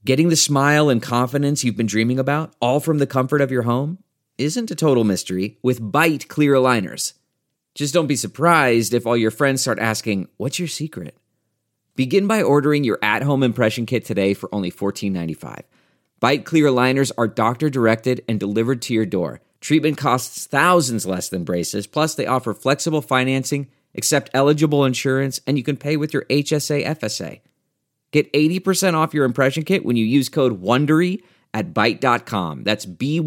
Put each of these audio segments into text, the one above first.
Getting the smile and confidence you've been dreaming about, all from the comfort of your home, isn't a total mystery with Byte clear aligners. Just don't be surprised if all your friends start asking, "What's your secret?" Begin by ordering your at-home impression kit today for only $14.95. Byte clear aligners are doctor-directed and delivered to your door. Treatment costs thousands less than braces, plus they offer flexible financing, accept eligible insurance, and you can pay with your HSA FSA. Get 80% off your impression kit when you use code WONDERY at Byte.com. That's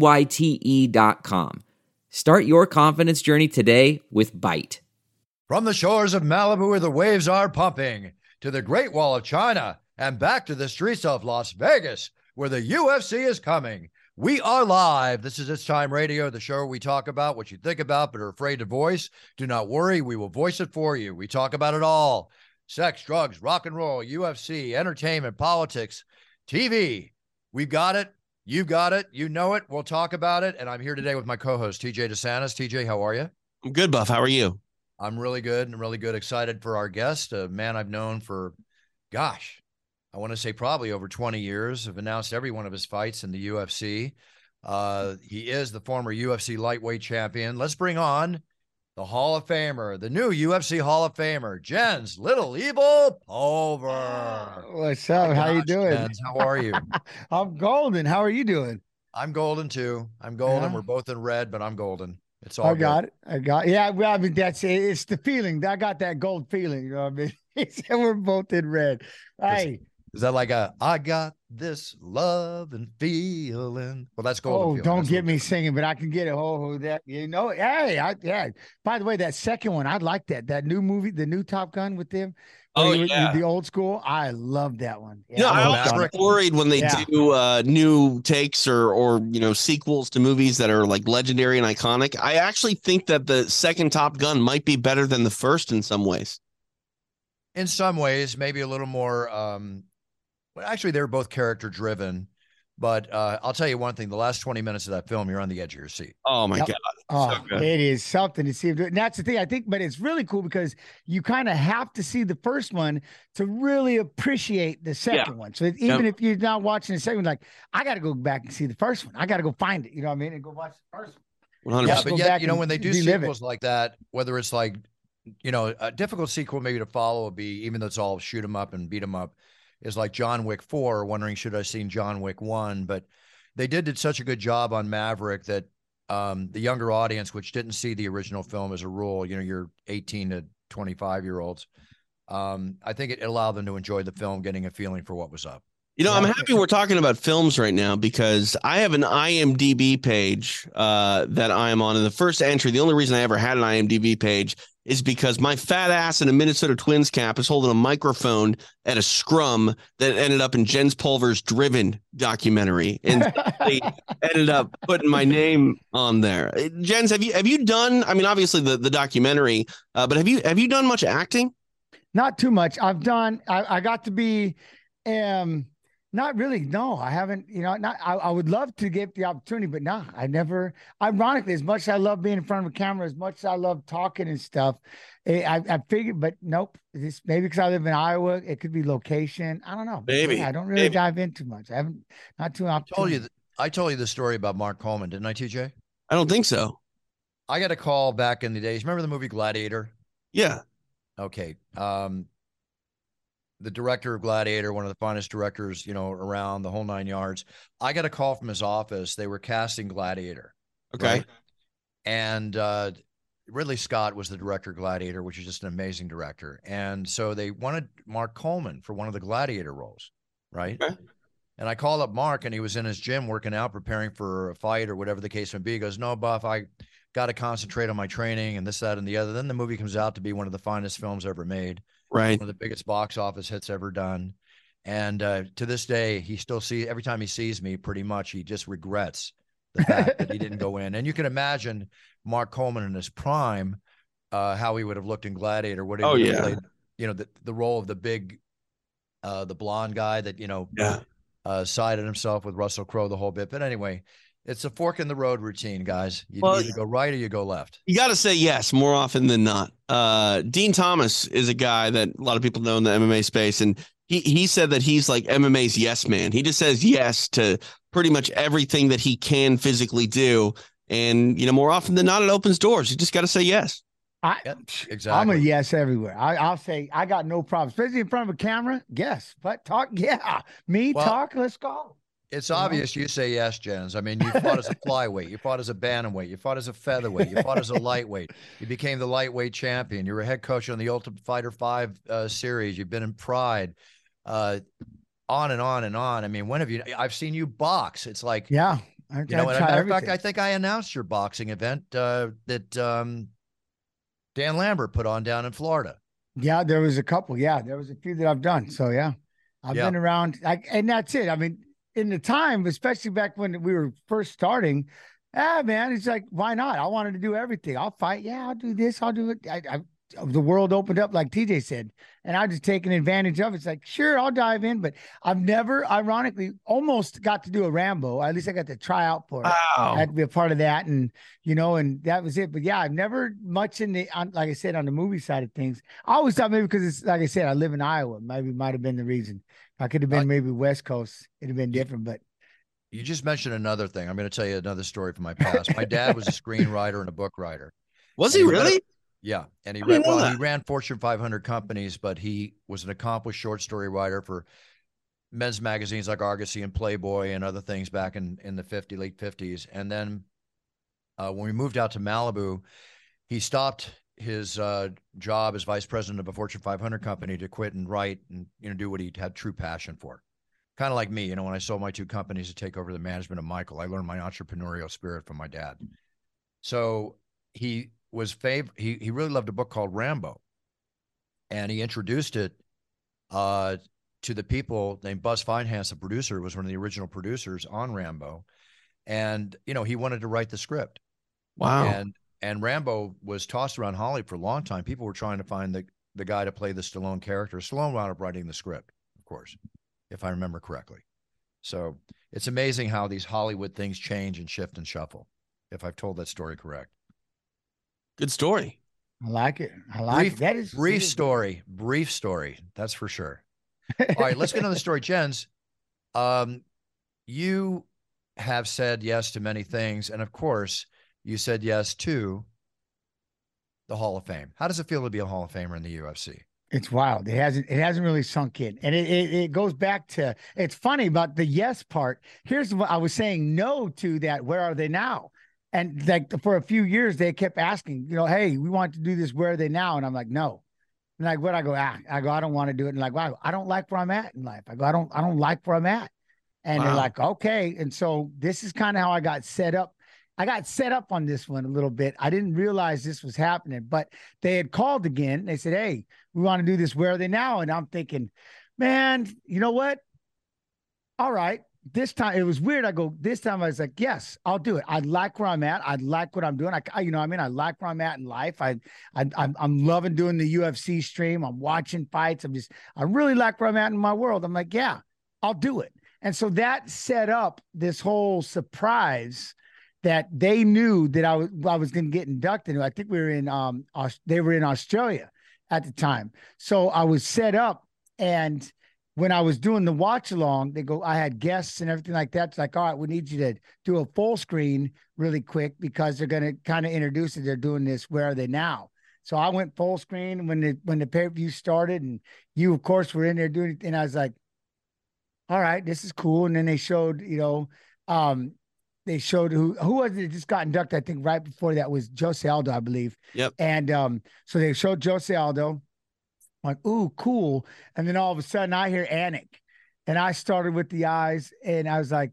BYTE.com. Start your confidence journey today with Byte. From the shores of Malibu where the waves are pumping, to the Great Wall of China, and back to the streets of Las Vegas where the UFC is coming. We are live. This is It's Time Radio, the show where we talk about what you think about but are afraid to voice. Do not worry, we will voice it for you. We talk about it all. Sex, drugs, rock and roll, UFC, entertainment, politics, TV. We've got it. You've got it. You know it. We'll talk about it. And I'm here today with my co-host, TJ DeSantis. TJ, how are you? I'm good, Buff. How are you? I'm really good and really good. Excited for our guest, a man I've known for, gosh, I want to say probably over 20 years. I've announced every one of his fights in the UFC. He is the former UFC lightweight champion. Let's bring on the Hall of Famer, the new UFC Hall of Famer, Jens Little Evil Pulver. What's up? How you doing? Jens, how are you? I'm golden. How are you doing? I'm golden too. I'm golden. Yeah. We're both in red, but I'm golden. It's all good. Yeah, well, I mean, it's the feeling. I got that gold feeling. You know what I mean? We're both in red. Hey. Is that like I got this love and feeling? Well, that's golden. Oh, feeling. Don't that's get me singing, but I can get it. Oh, that, you know, hey, yeah. By the way, that second one, I like that. That new movie, the new Top Gun with them. The old school. I love that one. Yeah, I'm always worried when they do new takes or sequels to movies that are like legendary and iconic. I actually think that the second Top Gun might be better than the first in some ways. In some ways, maybe a little more. Well, actually, they were both character driven. But I'll tell you one thing: the last 20 minutes of that film, you're on the edge of your seat. Oh my God! Oh, so it is something to see him do it. And that's the thing, I think, but it's really cool because you kind of have to see the first one to really appreciate the second one. So even if you're not watching the second one, like, I got to go back and see the first one. I got to go find it. You know what I mean? And go watch the first one. 100%. Yeah, but yet, when they do sequels like that, whether it's like, a difficult sequel maybe to follow would be, even though it's all shoot 'em up and beat 'em up, is like John Wick 4, wondering, should I have seen John Wick 1? But they did such a good job on Maverick that the younger audience, which didn't see the original film as a rule, your 18 to 25-year-olds, I think it allowed them to enjoy the film, getting a feeling for what was up. I'm happy we're talking about films right now because I have an IMDb page that I am on. In the first entry, the only reason I ever had an IMDb page is because my fat ass in a Minnesota Twins cap is holding a microphone at a scrum that ended up in Jens Pulver's Driven documentary, and they ended up putting my name on there. Jens, have you done? I mean, obviously the documentary, but have you done much acting? Not too much. I've done. I got to be. Not really. No, I haven't. I would love to get the opportunity, but no, I never. Ironically, as much as I love being in front of a camera, as much as I love talking and stuff, I figured, but nope. Maybe because I live in Iowa, it could be location. I don't know. Maybe. Yeah, I don't really dive in too much. I haven't. Not too often. I told you the story about Mark Coleman, didn't I, TJ? I don't think so. I got a call back in the days. Remember the movie Gladiator? Yeah. Okay. The director of Gladiator, one of the finest directors, around, the whole 9 yards. I got a call from his office. They were casting Gladiator. Okay. Right? And Ridley Scott was the director of Gladiator, which is just an amazing director. And so they wanted Mark Coleman for one of the Gladiator roles. Right. Okay. And I called up Mark, and he was in his gym working out, preparing for a fight or whatever the case may be. He goes, "No, Buff, I got to concentrate on my training and this, that, and the other." Then the movie comes out to be one of the finest films ever made. Right. One of the biggest box office hits ever done. And to this day, he still every time he sees me, pretty much, he just regrets the fact that he didn't go in. And you can imagine Mark Coleman in his prime, how he would have looked in Gladiator. What he would have played, the role of the big, the blonde guy that, sided himself with Russell Crowe the whole bit. But anyway, it's a fork in the road routine, guys. You either go right or you go left. You got to say yes more often than not. Dean Thomas is a guy that a lot of people know in the MMA space, and He said that he's like MMA's yes man. He just says yes to pretty much everything that he can physically do. And, more often than not, it opens doors. You just got to say yes. Exactly. I'm a yes everywhere. I'll say I got no problem, especially in front of a camera. Yes, but talk. Yeah, talk. Let's go. It's obvious you say yes, Jens. I mean, you fought as a flyweight, you fought as a bantamweight, you fought as a featherweight, you fought as a lightweight. You became the lightweight champion. You were a head coach on the Ultimate Fighter 5 series. You've been in Pride, on and on and on. I mean, when have you? I've seen you box. It's like, yeah. As a matter of fact, I think I announced your boxing event that Dan Lambert put on down in Florida. Yeah, there was a couple. Yeah, there was a few that I've done. So yeah, I've been around, and that's it. I mean, in the time, especially back when we were first starting, man, it's like, why not? I wanted to do everything. I'll fight. Yeah, I'll do this. I'll do it. The world opened up, like TJ said, and I just taking advantage of it. It's like, sure, I'll dive in, but I've never, ironically, almost got to do a Rambo. At least I got to try out for it. Wow. I had to be a part of that, and and that was it. But yeah, I've never much like I said, on the movie side of things. I always thought maybe because it's like I said, I live in Iowa. Maybe might have been the reason. If I could have been maybe West Coast, it'd have been different. But you just mentioned another thing. I'm going to tell you another story from my past. My dad was a screenwriter and a book writer. Was he really? Yeah. And he ran Fortune 500 companies, but he was an accomplished short story writer for men's magazines like Argosy and Playboy and other things back in the late 50s. And then when we moved out to Malibu, he stopped his job as vice president of a Fortune 500 company to quit and write and, do what he had true passion for. Kind of like me, when I sold my 2 companies to take over the management of Michael, I learned my entrepreneurial spirit from my dad. So he he really loved a book called Rambo, and he introduced it to the people named Buzz Feinhans, the producer, was one of the original producers on Rambo, and he wanted to write the script. Wow. And Rambo was tossed around Hollywood for a long time. People were trying to find the guy to play the Stallone character. Stallone wound up writing the script, of course, if I remember correctly. So it's amazing how these Hollywood things change and shift and shuffle, if I've told that story correct. Good story. I like it. That is brief story. Brief story. That's for sure. All right, let's get on the story. Jens, you have said yes to many things. And of course, you said yes to the Hall of Fame. How does it feel to be a Hall of Famer in the UFC? It's wild. It hasn't really sunk in. And it goes back to, it's funny about the yes part. Here's what I was saying no to that. Where are they now? And like for a few years, they kept asking, hey, we want to do this. Where are they now? And I'm like, no. And like, what? I go, I don't want to do it. And like, wow, I don't like where I'm at in life. I go, I don't like where I'm at. And they're like, okay. And so this is kind of how I got set up. I got set up on this one a little bit. I didn't realize this was happening, but they had called again. They said, hey, we want to do this. Where are they now? And I'm thinking, man, you know what? All right. This time it was weird. I go, this time I was like, yes, I'll do it. I like where I'm at. I like what I'm doing. I like where I'm at in life. I'm loving doing the UFC stream. I'm watching fights. I really like where I'm at in my world. I'm like, yeah, I'll do it. And so that set up this whole surprise that they knew that I was going to get inducted. I think we were in, they were in Australia at the time. So I was set up, and when I was doing the watch along, I had guests and everything like that. It's like, all right, we need you to do a full screen really quick because they're going to kind of introduce it. They're doing this. Where are they now? So I went full screen when the pay-per-view started, and you, of course, were in there doing it. And I was like, all right, this is cool. And then they showed, they showed who was it just got inducted. I think right before that was Jose Aldo, I believe. Yep. And so they showed Jose Aldo. I'm like, ooh, cool. And then all of a sudden I hear Anik, and I started with the eyes, and I was like,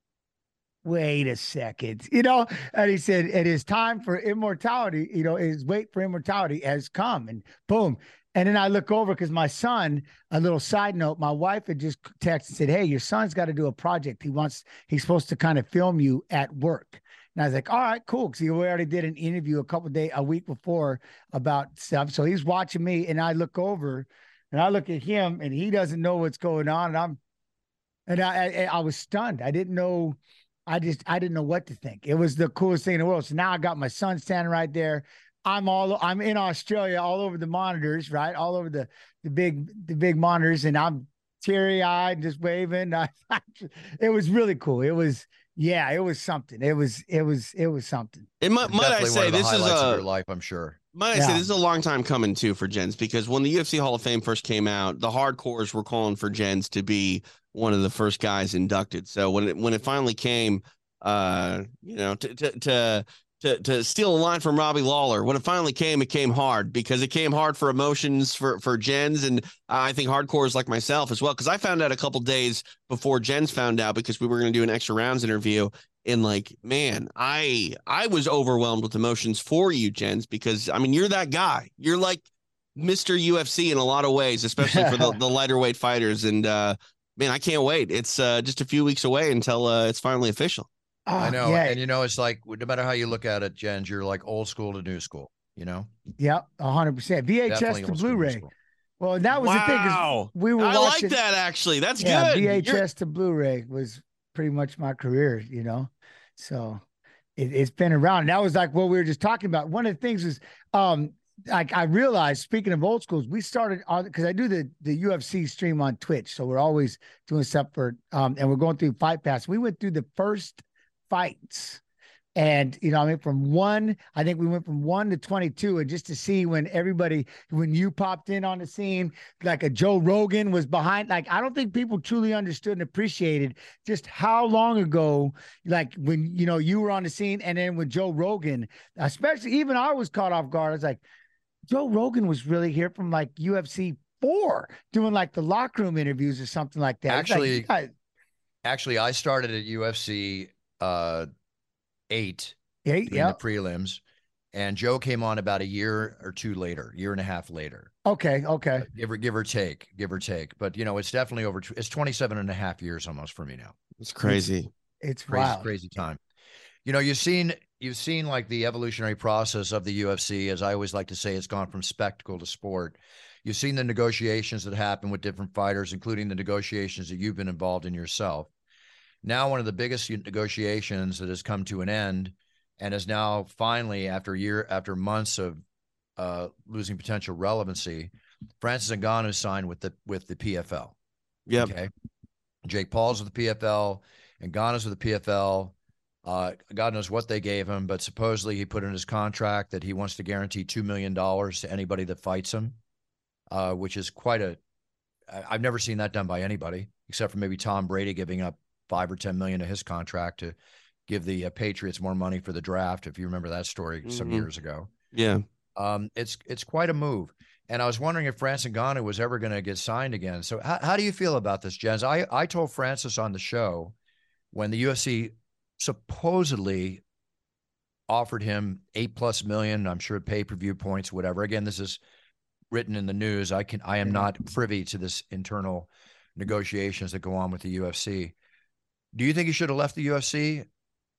wait a second, and he said, it is time for immortality. His wait for immortality has come, and boom. And then I look over because my son, a little side note, my wife had just texted and said, hey, your son's got to do a project. He's supposed to kind of film you at work. And I was like, all right, cool. Because we already did an interview a week before about stuff. So he's watching me, and I look over and I look at him, and he doesn't know what's going on. And I was stunned. I didn't know what to think. It was the coolest thing in the world. So now I got my son standing right there. I'm in Australia, all over the monitors, right? All over the big monitors. And I'm teary-eyed, just waving. It was really cool. It was something. It was something. And might I Definitely one say, of the this is highlights of your life, I'm sure. Might I say, this is a long time coming too for Jens, because when the UFC Hall of Fame first came out, the hardcores were calling for Jens to be one of the first guys inducted. So when it finally came, to steal a line from Robbie Lawler, when it finally came, it came hard, because it came hard for emotions for Jens, and I think hardcores like myself as well, because I found out a couple days before Jens found out, because we were going to do an extra rounds interview. And like, man, I was overwhelmed with emotions for you, Jens, because I mean, you're that guy. You're like Mr. UFC in a lot of ways, especially for the lighter weight fighters. And man, I can't wait. It's just a few weeks away until it's finally official. I know. Yeah. And it's like, no matter how you look at it, Jens, you're like old school to new school, Yep, 100%. VHS Definitely to old school, new Blu-ray. school. Well, that was the thing, is we were I watching. like that, actually. That's good. VHS to Blu-ray was pretty much my career, So it's been around. And that was like what we were just talking about. One of the things is, like I realized, speaking of old schools, we started on, because I do the UFC stream on Twitch, so we're always doing stuff for, and we're going through Fight Pass. We went through the first fights, and from 1, I think we went from 1 to 22, and just to see when you popped in on the scene, like a Joe Rogan was behind. Like, I don't think people truly understood and appreciated just how long ago, like when you were on the scene, and then with Joe Rogan, especially, even I was caught off guard. I was like, Joe Rogan was really here from like UFC 4, doing like the locker room interviews or something like that. Actually, I started at UFC 8 doing the prelims, and Joe came on about a year or two later, year and a half later. Okay. Give or take. But it's definitely it's 27 and a half years almost for me now. It's crazy. It's crazy time. You've seen like the evolutionary process of the UFC. As I always like to say, it's gone from spectacle to sport. You've seen the negotiations that happen with different fighters, including the negotiations that you've been involved in yourself. Now, one of the biggest negotiations that has come to an end, and is now finally, after months of losing potential relevancy, Francis Ngannou signed with the PFL. Yeah. Okay. Jake Paul's with the PFL, and Ngannou's with the PFL. God knows what they gave him, but supposedly he put in his contract that he wants to guarantee $2 million to anybody that fights him, which is I've never seen that done by anybody, except for maybe Tom Brady giving up $5 or $10 million of his contract to give the Patriots more money for the draft. If you remember that story some years ago. Yeah. It's quite a move. And I was wondering if Francis Ngannou was ever going to get signed again. So how do you feel about this, Jens? I told Francis on the show when the UFC supposedly offered him $8+ million, I'm sure pay-per-view points, whatever. Again, this is written in the news. I am not privy to this internal negotiations that go on with the UFC. Do you think he should have left the UFC?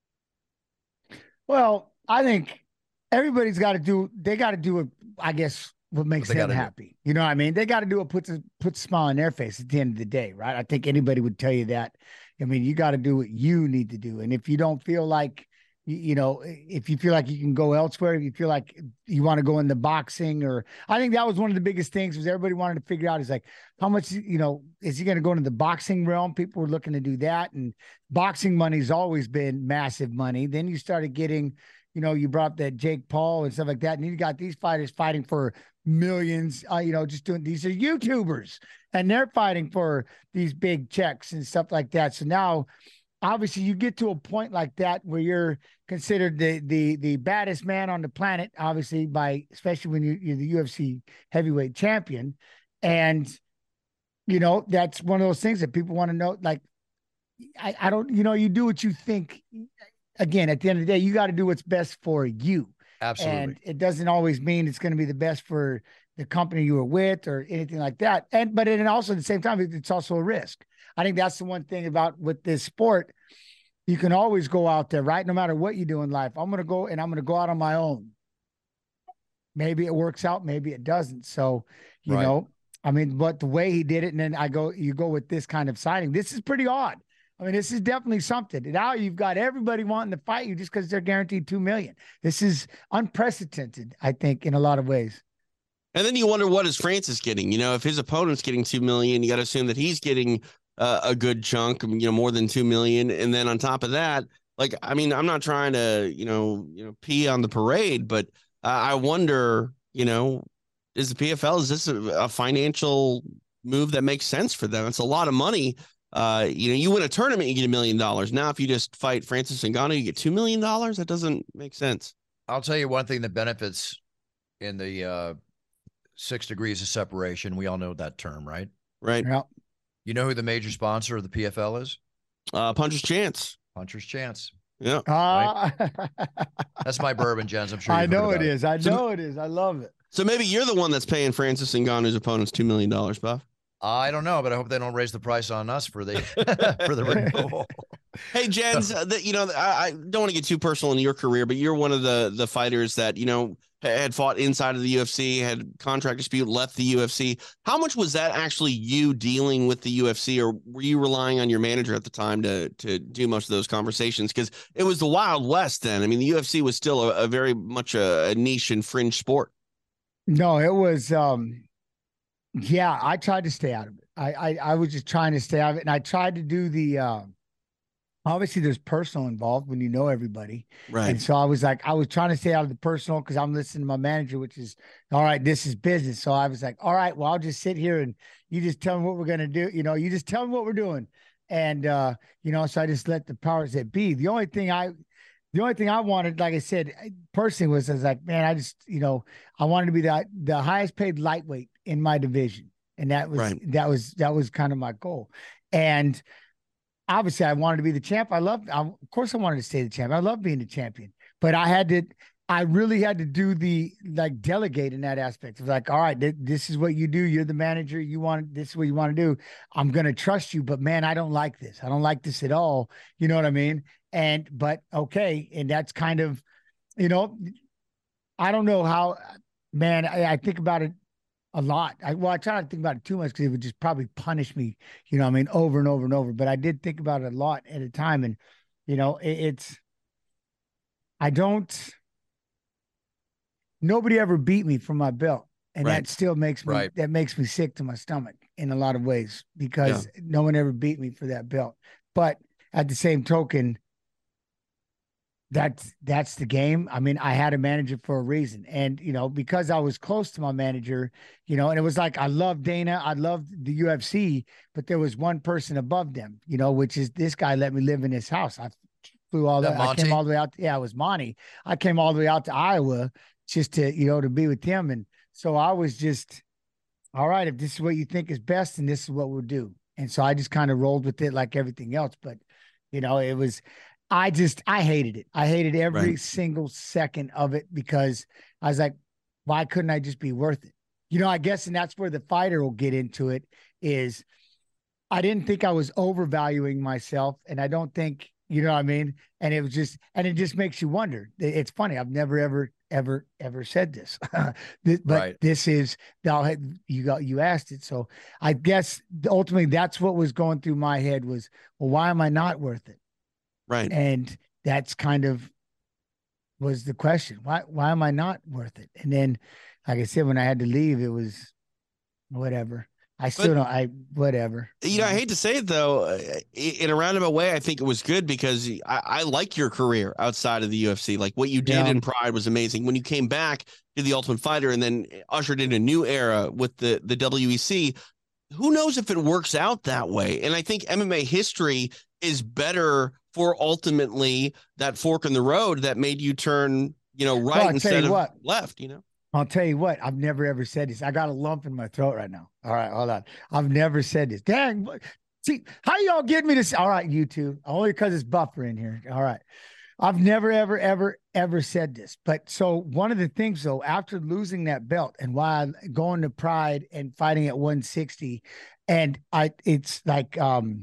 Well, I think everybody's got to do what, I guess, what makes them happy. You know what I mean? They got to do what puts a smile on their face at the end of the day, right? I think anybody would tell you that. I mean, you got to do what you need to do. And if you don't feel like, if you feel like you can go elsewhere, if you feel like you want to go into boxing, or I think that was one of the biggest things, was everybody wanted to figure out is like, how much, is he going to go into the boxing realm? People were looking to do that. And boxing money's always been massive money. Then you started getting, you brought up that Jake Paul and stuff like that. And you got these fighters fighting for millions, just doing, these are YouTubers, and they're fighting for these big checks and stuff like that. So now, obviously, you get to a point like that where you're considered the baddest man on the planet, obviously, especially when you're the UFC heavyweight champion. And, that's one of those things that people want to know. Like, I don't, you do what you think. Again, at the end of the day, you got to do what's best for you. Absolutely. And it doesn't always mean it's going to be the best for the company you were with or anything like that. But also at the same time, it's also a risk. I think that's the one thing about with this sport. You can always go out there, right? No matter what you do in life. I'm going to go out on my own. Maybe it works out, maybe it doesn't. So, but the way he did it, and then you go with this kind of signing. This is pretty odd. I mean, this is definitely something. Now you've got everybody wanting to fight you just because they're guaranteed $2 million. This is unprecedented, I think, in a lot of ways. And then you wonder, what is Francis getting? You know, if his opponent's getting 2 million, you got to assume that he's getting a good chunk, you know, more than 2 million. And then on top of that, like, I mean, I'm not trying to, pee on the parade, but I wonder, is the PFL, is this a financial move that makes sense for them? It's a lot of money. You win a tournament, you get $1 million. Now, if you just fight Francis Ngannou, you get $2 million. That doesn't make sense. I'll tell you one thing that benefits in the 6 degrees of separation. We all know that term, right? Right. Yeah. You know who the major sponsor of the PFL is? Puncher's Chance. Puncher's Chance. Yeah. Right? That's my bourbon, Jens. I'm sure I know it is. I know it is. I love it. So maybe you're the one that's paying Francis Ngannou's opponents $2 million, Buff. I don't know, but I hope they don't raise the price on us for the for the Ring Bowl. Hey, Jens, I don't want to get too personal in your career, but you're one of the fighters that, had fought inside of the UFC, had contract dispute, left the UFC. How much was that actually you dealing with the UFC, or were you relying on your manager at the time to do most of those conversations? Because it was the Wild West then. I mean, the UFC was still a very much a niche and fringe sport. No, it was, yeah, I tried to stay out of it. I was just trying to stay out of it. And I tried to do the, obviously there's personal involved when you know everybody. Right. And so I was trying to stay out of the personal because I'm listening to my manager, which is, all right, this is business. So I was like, all right, well, I'll just sit here and you just tell me what we're going to do. You just tell me what we're doing. And, so I just let the powers that be. The only thing I wanted, like I said, personally was like, man, I wanted to be the highest paid lightweight in my division. And that was, right. that was kind of my goal. And obviously I wanted to be the champ. Of course I wanted to stay the champ. I love being the champion, but I really had to do the delegate in that aspect of like, all right, this is what you do. You're the manager. This is what you want to do. I'm going to trust you, but man, I don't like this. I don't like this at all. You know what I mean? But okay. And that's kind of, I don't know how, man, I think about it a lot. I try not to think about it too much because it would just probably punish me, over and over and over. But I did think about it a lot at a time. And, nobody ever beat me for my belt. And right. that still makes me sick to my stomach in a lot of ways because no one ever beat me for that belt. But at the same token, that's the game. I mean, I had a manager for a reason. And, because I was close to my manager, and it was like, I loved Dana, I loved the UFC, but there was one person above them, which is this guy let me live in his house. I flew all that. I came all the way out. Yeah, it was Monty. I came all the way out to Iowa just to, to be with him. And so I was just, all right, if this is what you think is best, then this is what we'll do. And so I just kind of rolled with it like everything else. But, it was, I hated it. I hated every single second of it because I was like, why couldn't I just be worth it? I guess, and that's where the fighter will get into it is I didn't think I was overvaluing myself. And I don't think, you know what I mean? And it was just, and it just makes you wonder. It's funny. I've never, ever said this, but this is, you asked it. So I guess ultimately that's what was going through my head was, well, why am I not worth it? Right. And that's kind of was the question. Why am I not worth it? And then, like I said, when I had to leave, it was whatever. I still whatever. I hate to say it though, in a roundabout way, I think it was good because I like your career outside of the UFC. Like what you did in Pride was amazing. When you came back to the Ultimate Fighter and then ushered in a new era with the WEC, who knows if it works out that way? And I think MMA history is better for ultimately that fork in the road that made you turn, right instead of left, I'll tell you what, I've never ever said this. I got a lump in my throat right now. All right, hold on. I've never said this. Dang, see, how y'all get me this? All right, you two, only because it's Buffer in here. All right. I've never, ever said this. But so one of the things though, after losing that belt and why going to Pride and fighting at 160, and it's like,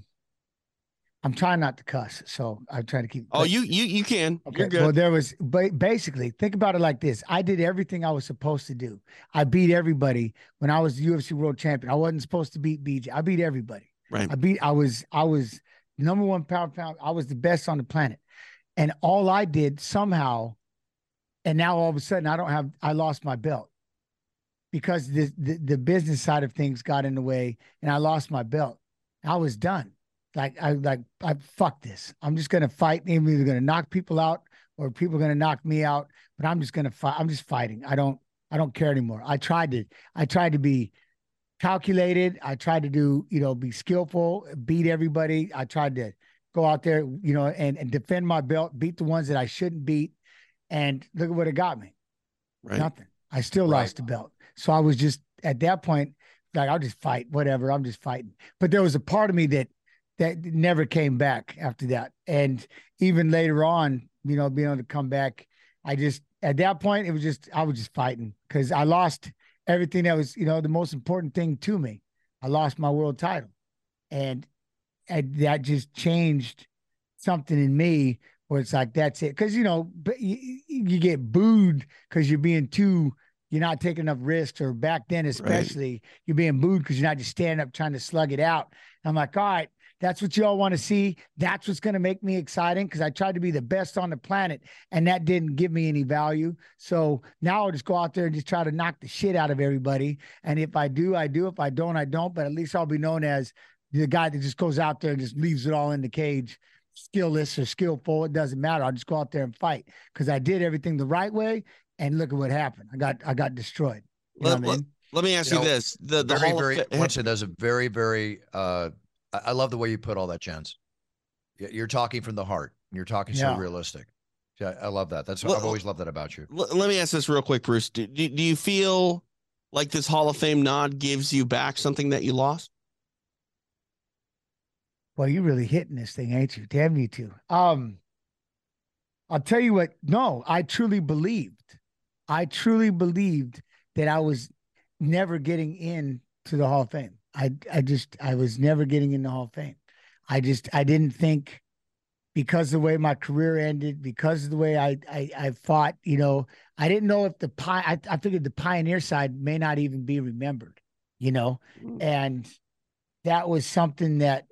I'm trying not to cuss, so I'm trying to keep. Oh, you can. Okay. You're good. Well, there was basically think about it like this: I did everything I was supposed to do. I beat everybody when I was the UFC World Champion. I wasn't supposed to beat BJ. I beat everybody. Right. I was number one pound. I was the best on the planet, and all I did somehow, and now all of a sudden I lost my belt. because the business side of things got in the way and I lost my belt. I was done. I fuck this. I'm just gonna fight. I'm either gonna knock people out or people are gonna knock me out. But I'm just gonna fight. I'm just fighting. I don't care anymore. I tried to be calculated. I tried to be skillful, beat everybody. I tried to go out there, and defend my belt, beat the ones that I shouldn't beat. And look at what it got me. Right. Nothing. I still lost the belt. So I was just at that point, like, I'll just fight, whatever. I'm just fighting. But there was a part of me that never came back after that. And even later on, being able to come back, at that point, I was just fighting because I lost everything that was, the most important thing to me. I lost my world title. And that just changed something in me where it's like, that's it. Because, you get booed because you're not taking enough risks, or back then, especially, you're being booed because you're not just standing up trying to slug it out. And I'm like, all right, that's what you all want to see. That's what's going to make me exciting, because I tried to be the best on the planet and that didn't give me any value. So now I'll just go out there and just try to knock the shit out of everybody. And if I do, I do. If I don't, I don't. But at least I'll be known as the guy that just goes out there and just leaves it all in the cage. Skillless or skillful, it doesn't matter. I'll just go out there and fight because I did everything the right way. And look at what happened. I got destroyed. Let me ask you this. Once it does a very, very, I love the way you put all that, Jens. You're talking from the heart. You're talking so realistic. Yeah, I love that. I've always loved that about you. Let me ask this real quick, Bruce. Do you feel like this Hall of Fame nod gives you back something that you lost? Well, you're really hitting this thing, ain't you? Damn you too. I'll tell you what. No, I truly believed that I was never getting into the Hall of Fame. I was never getting in the Hall of Fame. I didn't think, because of the way my career ended, because of the way I fought, I didn't know if I figured the pioneer side may not even be remembered, and that was something that,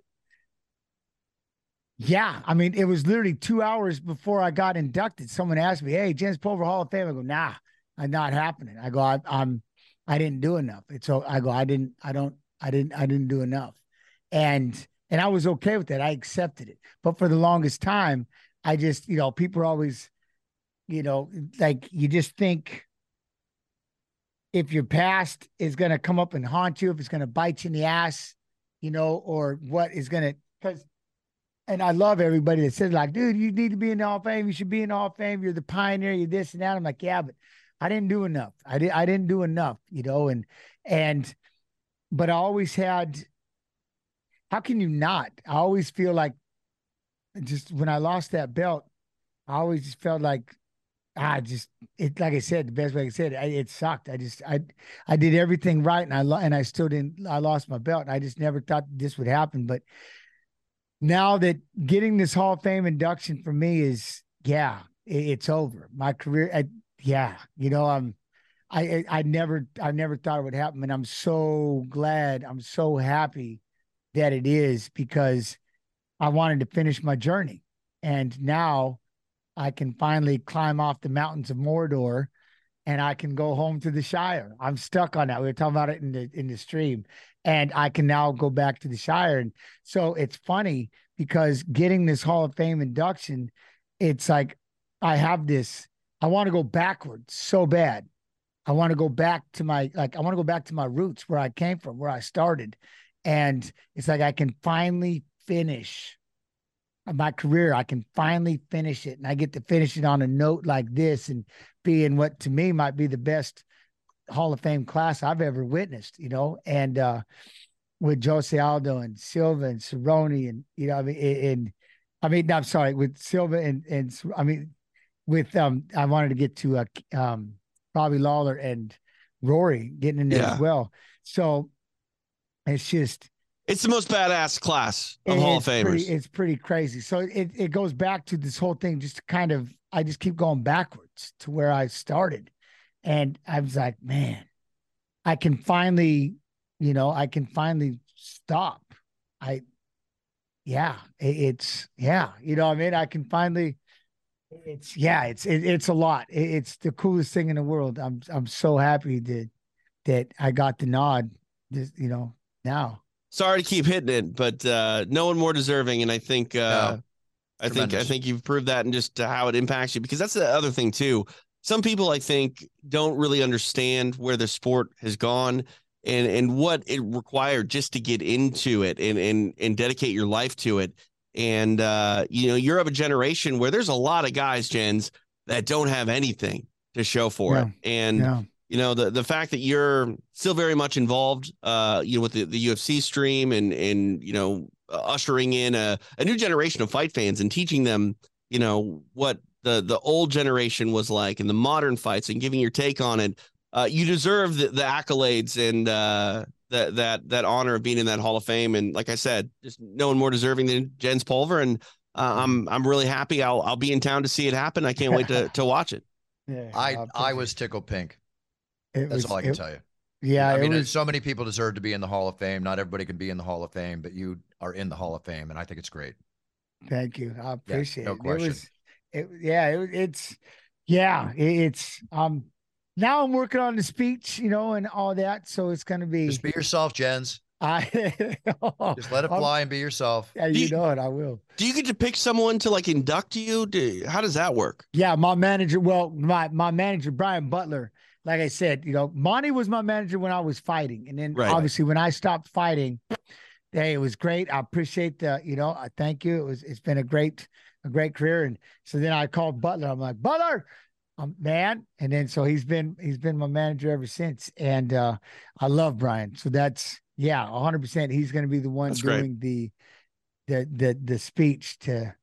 I mean, it was literally 2 hours before I got inducted. Someone asked me, "Hey, Jens Pulver Hall of Fame." I go, "Nah, I'm not happening." I go, I didn't do enough. I didn't do enough. And I was okay with that. I accepted it. But for the longest time, I just, people are always, like, you just think if your past is going to come up and haunt you, if it's going to bite you in the ass, or what is going to, and I love everybody that says, like, dude, you need to be in the Hall of Fame. You should be in the Hall of Fame. You're the pioneer. You're this and that. I'm like, yeah, but I didn't do enough. I didn't do enough, but I always had, how can you not? I always feel like, just when I lost that belt, I always just felt like, like I said, the best way I can say it, it sucked. I did everything right. And I still didn't, I lost my belt. And I just never thought this would happen. But now that getting this Hall of Fame induction for me is, it's over. My career, I never thought it would happen. And I'm so glad, I'm so happy that it is, because I wanted to finish my journey. And now I can finally climb off the mountains of Mordor and I can go home to the Shire. I'm stuck on that. We were talking about it in the stream. And I can now go back to the Shire. And so it's funny, because getting this Hall of Fame induction, it's like, I want to go backwards so bad. I want to go back to my roots, where I came from, where I started. And it's like, I can finally finish my career. I can finally finish it. And I get to finish it on a note like this, and being what to me might be the best Hall of Fame class I've ever witnessed, and with Jose Aldo and Silva and Cerrone, and, I'm sorry, with Silva and with, I wanted to get to Robbie Lawler and Rory getting in there as well. So it's the most badass class of Hall of Famers. It's pretty crazy. So it goes back to this whole thing, just kind of, I just keep going backwards to where I started. And I was like, man, I can finally stop. I can finally, it's a lot. It's the coolest thing in the world. I'm so happy that I got the nod. This, now. Sorry to keep hitting it, but no one more deserving. And I think No, I tremendous. think you've proved that, and just how it impacts you, because that's the other thing too. Some people, I think, don't really understand where the sport has gone and what it required just to get into it and dedicate your life to it. And you're of a generation where there's a lot of guys, Jens, that don't have anything to show for it. And the fact that you're still very much involved, with the UFC stream and ushering in a new generation of fight fans and teaching them, what the old generation was like and the modern fights, and giving your take on it. You deserve the accolades and that honor of being in that Hall of Fame. And like I said, just no one more deserving than Jens Pulver. And I'm really happy. I'll be in town to see it happen. I can't wait to watch it. Yeah, I was tickled pink. That's all I can tell you. Yeah, I mean, so many people deserve to be in the Hall of Fame. Not everybody can be in the Hall of Fame, but you are in the Hall of Fame, and I think it's great. Thank you. I appreciate no it. question. It's now I'm working on the speech, and all that. So it's going to be. Just be yourself, Jens. Just let it fly and be yourself. Yeah, you know it. I will. Do you get to pick someone to like induct you? How does that work? Yeah, my manager. Well, my manager, Brian Butler. Like I said, Monty was my manager when I was fighting, and then obviously when I stopped fighting, hey, it was great. I appreciate I thank you. It's been a great career, and so then I called Butler. I'm like, Butler, man, and then so he's been my manager ever since, and I love Brian. So that's 100%. He's going to be the one doing the speech to,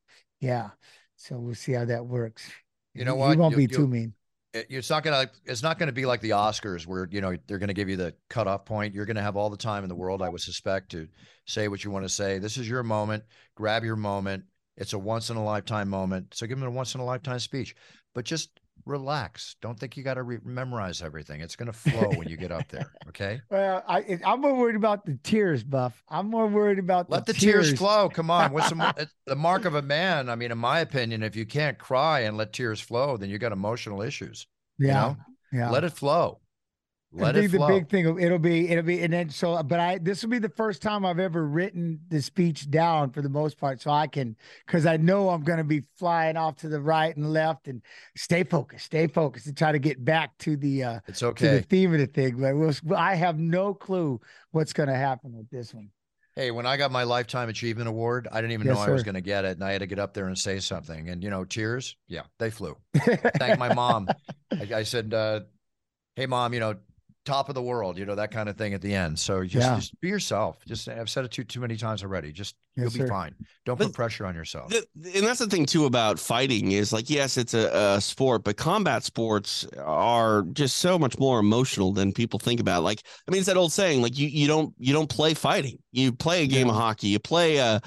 So we'll see how that works. You know what? He won't be too mean. It's not gonna be like the Oscars where they're gonna give you the cutoff point. You're gonna have all the time in the world, I would suspect, to say what you want to say. This is your moment. Grab your moment. It's a once in a lifetime moment. So give them a once in a lifetime speech, but just relax. Don't think you got to memorize everything. It's gonna flow when you get up there. Okay. Well, I'm more worried about the tears, Buff. I'm more worried about let the tears flow. Come on, what's the mark of a man? I mean, in my opinion, if you can't cry and let tears flow, then you got emotional issues. Yeah. Let it flow. I think the big thing it'll be, and then this will be the first time I've ever written the speech down for the most part, so I can, because I know I'm going to be flying off to the right and left, and stay focused, and try to get back to the it's okay to the theme of the thing. But I have no clue what's going to happen with this one. Hey, when I got my Lifetime Achievement Award, I didn't even know I was going to get it, and I had to get up there and say something, and tears, they flew. Thank my mom. I said, "Hey, Mom, top of the world," that kind of thing at the end. So just be yourself. I've said it too many times already. You'll be fine. Don't put pressure on yourself. And that's the thing too about fighting is, like, yes, it's a sport, but combat sports are just so much more emotional than people think about. Like, I mean, it's that old saying, like, you don't play fighting. You play a game of hockey. You play a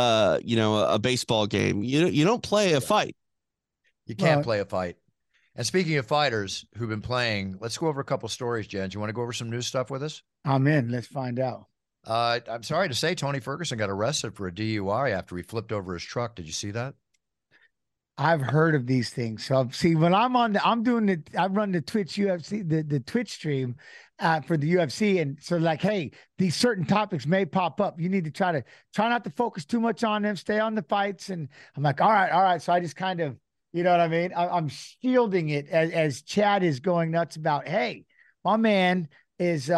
baseball game. You don't play a fight. You can't play a fight. And speaking of fighters who've been playing, let's go over a couple stories, Jen. Do you want to go over some news stuff with us? I'm in. Let's find out. I'm sorry to say, Tony Ferguson got arrested for a DUI after he flipped over his truck. Did you see that? I've heard of these things. So see, when I run the Twitch UFC, the Twitch stream for the UFC. And so like, hey, these certain topics may pop up. You need to try not to focus too much on them, stay on the fights. And I'm like, all right. So I just kind of, you know what I mean? I'm shielding it as Chad is going nuts about, hey, my man is,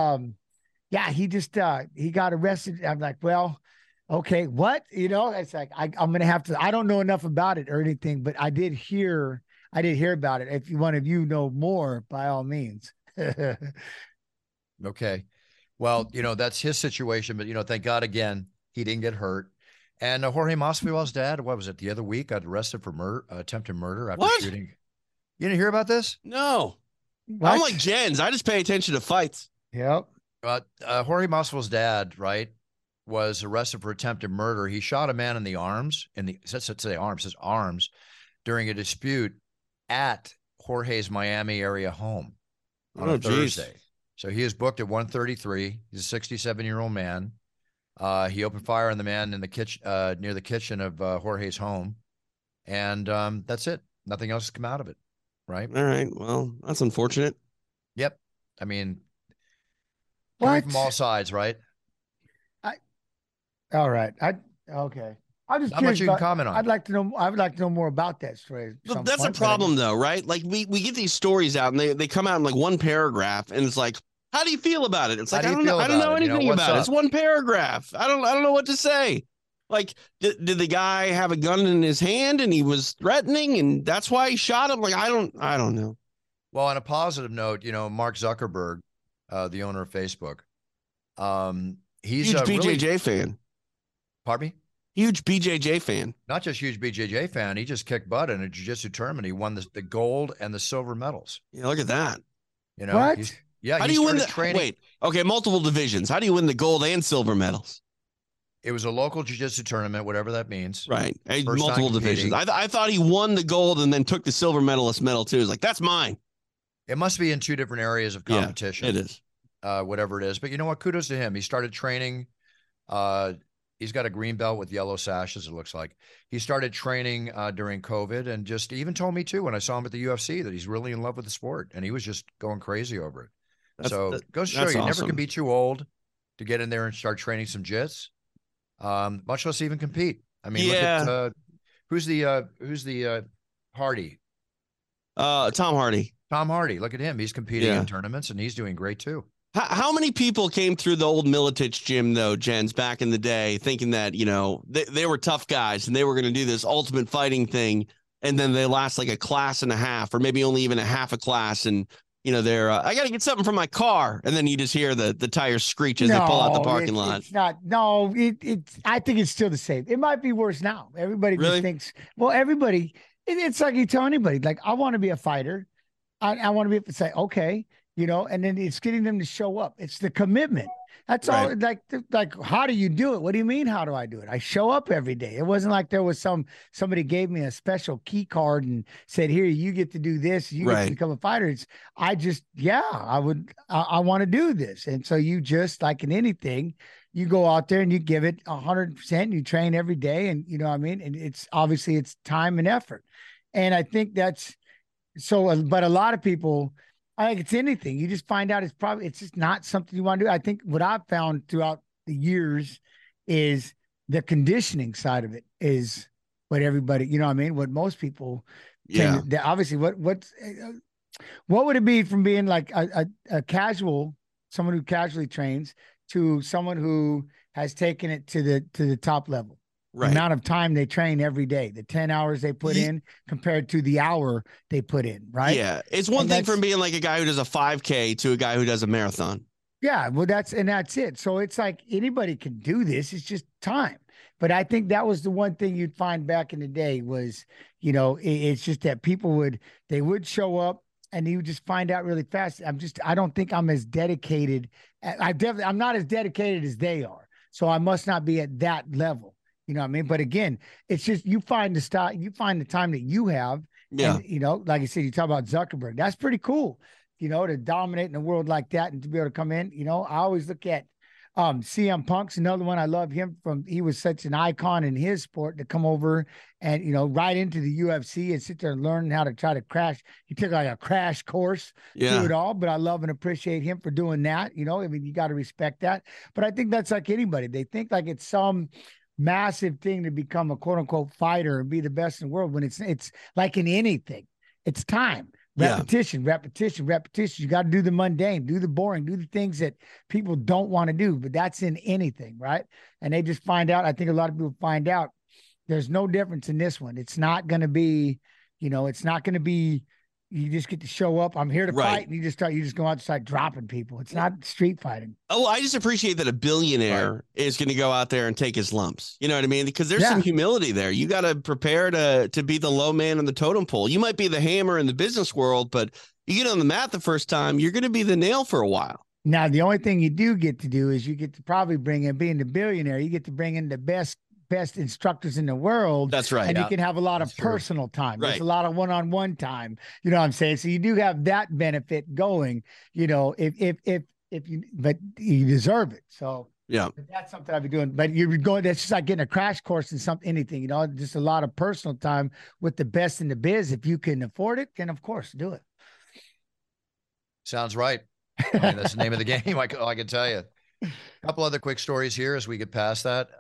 he just, he got arrested. I'm like, well, okay, what? It's like, I'm going to have to, I don't know enough about it or anything, but I did hear about it. If one of you know more, by all means. Okay. Well, that's his situation, but, thank God again, he didn't get hurt. And Jorge Masvidal's dad, what was it, the other week, got arrested for attempted murder after shooting. You didn't hear about this? No. What? I'm like Jens. I just pay attention to fights. Yep. Jorge Masvidal's dad, right, was arrested for attempted murder. He shot a man in the arms, arms, during a dispute at Jorge's Miami area home on a Thursday. So he is booked at 1:33. He's a 67-year-old man. He opened fire on the man in the kitchen, near the kitchen of Jorge's home. And that's it. Nothing else has come out of it. Right. All right. Well, that's unfortunate. Yep. I mean, Coming What? from all sides, right? All right. Okay. I'm just Not curious much you can about. comment on. I'd like to know. I would like to know more about that story. At some That's a point, but I problem just- though, right? Like we get these stories out and they come out in like one paragraph and it's like, how do you feel about it? It's How like do I you don't know. feel I don't about know it? You know, anything what's about it. It's up? one paragraph. I don't know what to say. Like, did the guy have a gun in his hand and he was threatening and that's why he shot him? Like, I don't know. Well, on a positive note, Mark Zuckerberg, the owner of Facebook, he's Huge a BJJ fan. Pardon me? Huge BJJ fan. Not just huge BJJ fan. He just kicked butt in a jiu-jitsu tournament. He won the gold and the silver medals. Yeah, look at that. What? How do you win the training? Wait, okay, multiple divisions. How do you win the gold and silver medals? It was a local jiu-jitsu tournament, whatever that means. Right. First Multiple time divisions. competing. I thought he won the gold and then took the silver medalist medal too. It's like, that's mine. It must be in two different areas of competition. Yeah, it is. Whatever it is. But you know what? Kudos to him. He started training. He's got a green belt with yellow sashes, it looks like. He started training during COVID and just even told me too when I saw him at the UFC that he's really in love with the sport and he was just going crazy over it. Goes to show you never can be too old to get in there and start training some jits, much less even compete. I mean, look at who's the Hardy? Tom Hardy. Tom Hardy. Look at him. He's competing in tournaments and he's doing great too. How many people came through the old Militich gym though, Jens, back in the day, thinking that, they were tough guys and they were going to do this ultimate fighting thing. And then they last like a class and a half, or maybe only even a half a class. And, they're, I got to get something from my car. And then you just hear the tires screech as they pull out the parking lot. It's not. No, I think it's still the same. It might be worse now. Everybody Really? just thinks, well, everybody, it's like you tell anybody, like, I want to be a fighter. I want to be able to say, okay, and then it's getting them to show up. It's the commitment. That's all. Like, how do you do it? What do you mean? How do I do it? I show up every day. It wasn't like there was somebody gave me a special key card and said, here, you get to do this. You get to become a fighter. I want to do this. And so you just, like in anything, you go out there and you give it 100%. You train every day. And you know what I mean? And it's obviously it's time and effort. And I think that's so, but a lot of people, I think it's anything. You just find out it's just not something you want to do. I think what I've found throughout the years is the conditioning side of it is what everybody, what most people tend to, obviously what would it be from being like a casual, someone who casually trains to someone who has taken it to the top level? Right. The amount of time they train every day, the 10 hours they put in compared to the hour they put in, right? Yeah. It's one thing from being like a guy who does a 5K to a guy who does a marathon. Yeah. Well, that's it. So it's like anybody can do this. It's just time. But I think that was the one thing you'd find back in the day was, it's just that people would show up and you just find out really fast. I don't think I'm as dedicated. I'm not as dedicated as they are. So I must not be at that level. You know what I mean? But again, it's just you find the time that you have. Yeah. And, like I said, you talk about Zuckerberg. That's pretty cool, to dominate in the world like that and to be able to come in. I always look at CM Punk's another one. I love him he was such an icon in his sport to come over and, right into the UFC and sit there and learn how to try to crash. He took like a crash course through it all, but I love and appreciate him for doing that. I mean, you got to respect that. But I think that's like anybody. They think like it's some massive thing to become a quote unquote fighter and be the best in the world when it's like in anything. It's time, repetition. You got to do the mundane, do the boring, do the things that people don't want to do, but that's in anything. Right. And they just find out, I think a lot of people find out there's no difference in this one. It's not going to be, it's not going to be, you just get to show up. I'm here to fight. And you just go out and start dropping people. It's not street fighting. Oh, I just appreciate that a billionaire is going to go out there and take his lumps. You know what I mean? Because there's some humility there. You got to prepare to be the low man on the totem pole. You might be the hammer in the business world, but you get on the mat the first time, you're going to be the nail for a while. Now, the only thing you do get to do is you get to probably being the billionaire, you get to bring in the best instructors in the world. That's right. And you can have a lot of personal time. There's a lot of one-on-one time. You know what I'm saying? So you do have that benefit going, but you deserve it. So that's something I've been doing. But that's just like getting a crash course in anything, just a lot of personal time with the best in the biz. If you can afford it, then of course do it. Sounds right. I mean, that's the name of the game. I can tell you. A couple other quick stories here as we get past that.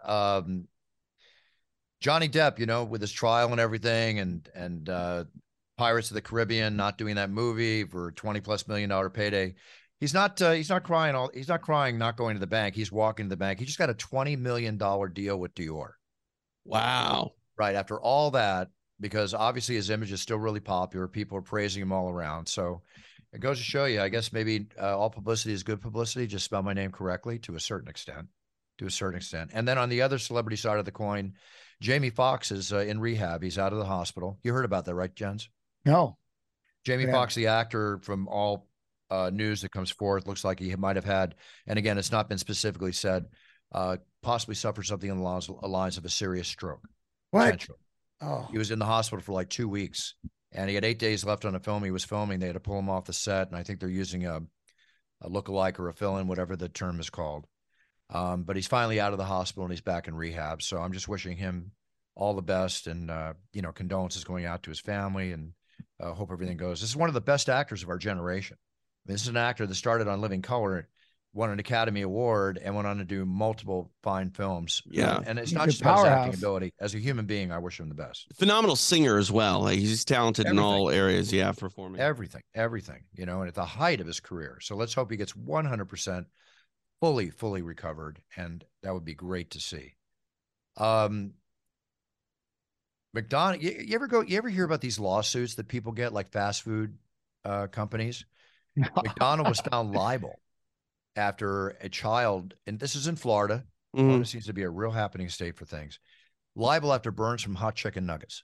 Johnny Depp, with his trial and everything, and Pirates of the Caribbean not doing that movie for $20+ million payday. He's not crying. He's not crying not going to the bank. He's walking to the bank. He just got a $20 million deal with Dior. Wow. Right after all that, because obviously his image is still really popular. People are praising him all around. So it goes to show you, I guess maybe all publicity is good publicity. Just spell my name correctly to a certain extent. And then on the other celebrity side of the coin, Jamie Foxx is in rehab. He's out of the hospital. You heard about that, right, Jens? No. Jamie Foxx, the actor, from all news that comes forth, looks like he might have had, and again, it's not been specifically said, possibly suffered something along the lines of a serious stroke. What? Oh. He was in the hospital for like 2 weeks, and he had 8 days left on a film he was filming. They had to pull him off the set, and I think they're using a lookalike or a fill-in, whatever the term is called. But he's finally out of the hospital and he's back in rehab. So I'm just wishing him all the best, and condolences going out to his family, and hope everything goes. This is one of the best actors of our generation. This is an actor that started on Living Color, won an Academy Award, and went on to do multiple fine films. Yeah. And it's not just about his acting ability. As a human being, I wish him the best. Phenomenal singer as well. Like, he's talented in all areas. Yeah, performing. Everything, and at the height of his career. So let's hope he gets 100% fully recovered, and that would be great to see. McDonald's, you ever hear about these lawsuits that people get, like fast food companies? McDonald's was found liable after a child, and this is in Florida. Florida seems to be a real happening state for things. Liable after burns from hot chicken nuggets.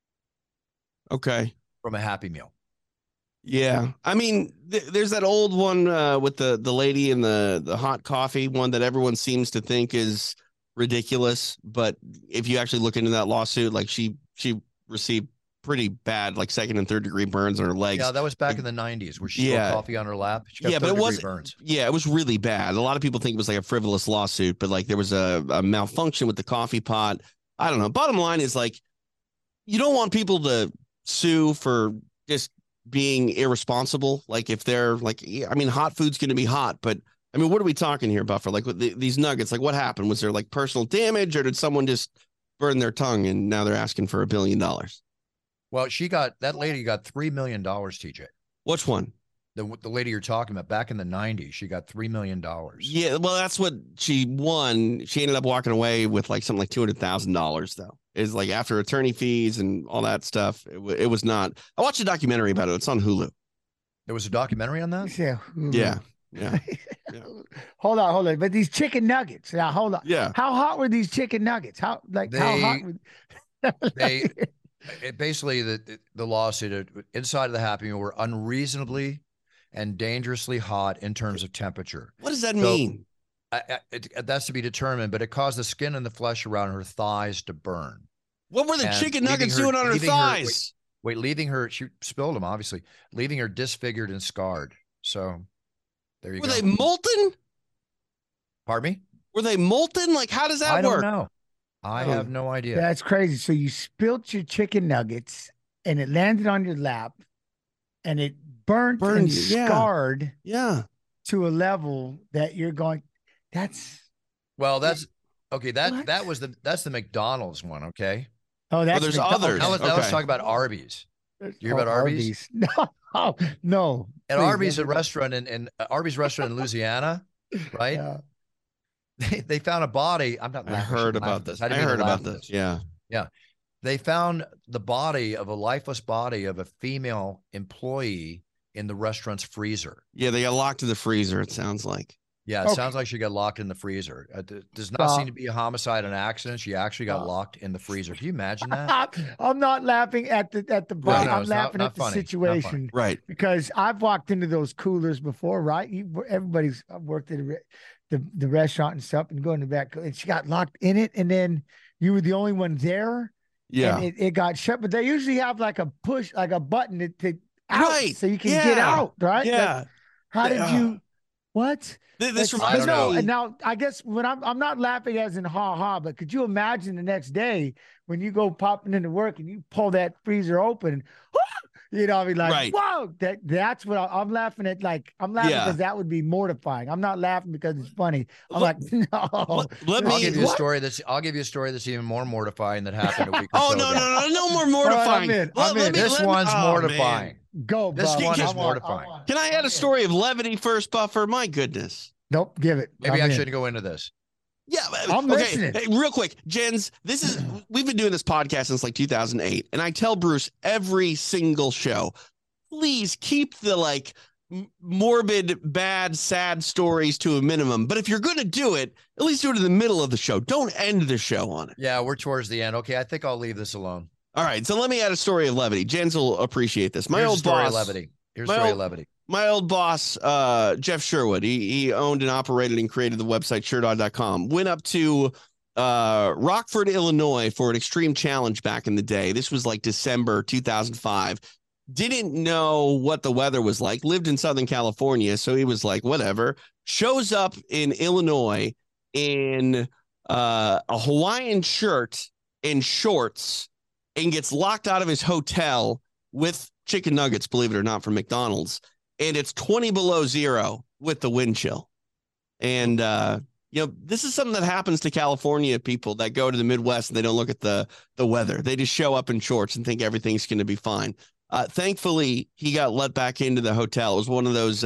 Okay. From a Happy Meal. Yeah. I mean, there's that old one with the lady in the hot coffee one that everyone seems to think is ridiculous. But if you actually look into that lawsuit, like she received pretty bad, like 2nd and 3rd degree burns on her legs. Yeah, that was back in the 90s where she spilled coffee on her lap. She got but it was burns. Yeah, it was really bad. A lot of people think it was like a frivolous lawsuit, but like there was a malfunction with the coffee pot. I don't know. Bottom line is, like, you don't want people to sue for just being irresponsible. Like, if they're like, I mean, hot food's going to be hot, but I mean, what are we talking here about for like with these nuggets? Like, what happened? Was there like personal damage, or did someone just burn their tongue and now they're asking for $1 billion? Well, that lady got $3 million, TJ. Which one? The lady you're talking about, back in the 90s, she got $3 million. Yeah, well, that's what she won. She ended up walking away with like something like $200,000, though. Is like after attorney fees and all that stuff. It was not. I watched a documentary about it. It's on Hulu. There was a documentary on that? Yeah. Yeah. Hold on. But these chicken nuggets. Now, hold on. Yeah. How hot were these chicken nuggets? How hot were basically the lawsuit inside of the Happy Meal were unreasonably and dangerously hot in terms of temperature. What does that mean? That's to be determined, but it caused the skin and the flesh around her thighs to burn. What were the chicken nuggets doing on her thighs? Leaving her, she spilled them, obviously, leaving her disfigured and scarred. So there you go. Were they molten? Pardon me? Were they molten? Like, how does that work? I don't know. I have no idea. That's crazy. So you spilt your chicken nuggets and it landed on your lap and it burned and scarred to a level that you're going, that's okay. That's the McDonald's one. Okay. Oh, there's others. Now let's talk about Arby's. You hear about Arby's? No. At Arby's, a restaurant in Arby's restaurant in Louisiana, right? Yeah. They found a body. I'm not. I heard about this. I heard about this. Yeah. They found the body of a lifeless body of a female employee in the restaurant's freezer. Yeah, they got locked in the freezer. It sounds like. Yeah, it sounds like she got locked in the freezer. It does not seem to be a homicide, an accident. She actually got locked in the freezer. Can you imagine that? I'm not laughing at the body. No, I'm laughing at the situation. Right. Because I've walked into those coolers before, right? Everybody's worked at the restaurant and stuff and going to the back. And she got locked in it. And then you were the only one there. Yeah. And it got shut. But they usually have like a push, like a button to out so you can get out, right? Yeah. Like, how did you... What? This reminds me. And now I guess when I'm not laughing as in ha, but could you imagine the next day when you go popping into work and you pull that freezer open, I'll be like, Right. whoa, that's what I'm laughing at. Like, I'm laughing Yeah. because that would be mortifying. I'm not laughing because it's funny. I'm like, no. Let I'll me. give you a What? story that's even more mortifying that happened a week or Oh, so no, ago. no more All right, mortifying. I'm in. This one's oh, mortifying. man. Go, This bro. one is I want- mortifying. Can I add a story of levity first, Buffer? My goodness. Nope, give it. Maybe I'm I in. shouldn't go into this. Yeah. I'm okay. listening. Hey, real quick, Jens, we've been doing this podcast since like 2008. And I tell Bruce every single show, please keep the like morbid, bad, sad stories to a minimum. But if you're going to do it, at least do it in the middle of the show. Don't end the show on it. Yeah, we're towards the end. Okay, I think I'll leave this alone. All right. So let me add a story of levity. Jens will appreciate this. Here's a story of levity. My old boss, Jeff Sherwood, he owned and operated and created the website Sherdog.com. Went up to Rockford, Illinois for an extreme challenge back in the day. This was like December 2005. Didn't know what the weather was like. Lived in Southern California, so he was like, whatever. Shows up in Illinois in a Hawaiian shirt and shorts and gets locked out of his hotel with chicken nuggets, believe it or not, from McDonald's. And it's 20 below zero with the wind chill. And, this is something that happens to California people that go to the Midwest and they don't look at the weather. They just show up in shorts and think everything's going to be fine. Thankfully, he got let back into the hotel. It was one of those,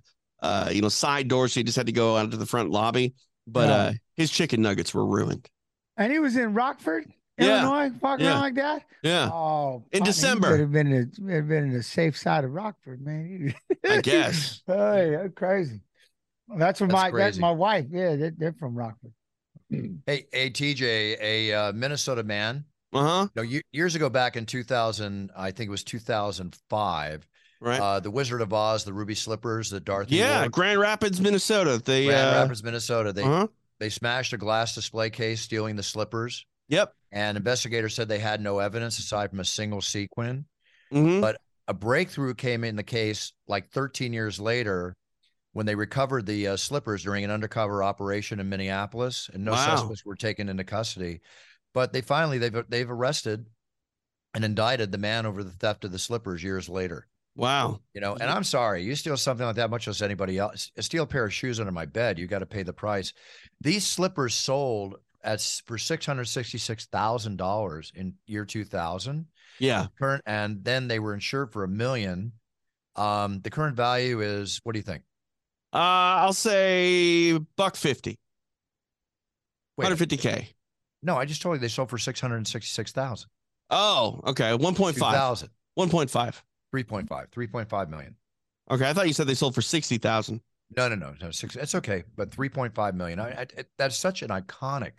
side doors. So he just had to go out to the front lobby. But his chicken nuggets were ruined. And he was in Rockford, Yeah. Illinois, walking around like that. Yeah. Oh, In funny. December. He would have been in the safe side of Rockford, man. I guess. Hey, that's crazy. Well, that's crazy. my wife. Yeah, they're from Rockford. Hey, TJ, a Minnesota man. Uh-huh. No, years ago, back in 2000, I think it was 2005. Right. The Wizard of Oz, the Ruby Slippers, that Dorothy Yeah. wore. Grand Rapids, Minnesota. Grand Rapids, Minnesota. They smashed a glass display case, stealing the slippers. Yep. And investigators said they had no evidence aside from a single sequin. Mm-hmm. But a breakthrough came in the case like 13 years later when they recovered the slippers during an undercover operation in Minneapolis, and no suspects were taken into custody. But they've arrested and indicted the man over the theft of the slippers years later. Wow. And I'm sorry, you steal something like that much as anybody else. Steal a pair of shoes under my bed, you got to pay the price. These slippers sold for $666,000 in year 2000. Yeah. And then they were insured for $1 million. The current value is, what do you think? I'll say $150. Wait, 150K. No, I just told you they sold for $666,000. Oh, okay. 1.5. 2000. 1.5. 3.5 million. Okay, I thought you said they sold for 60,000. No. It's okay, but 3.5 million. That's such an iconic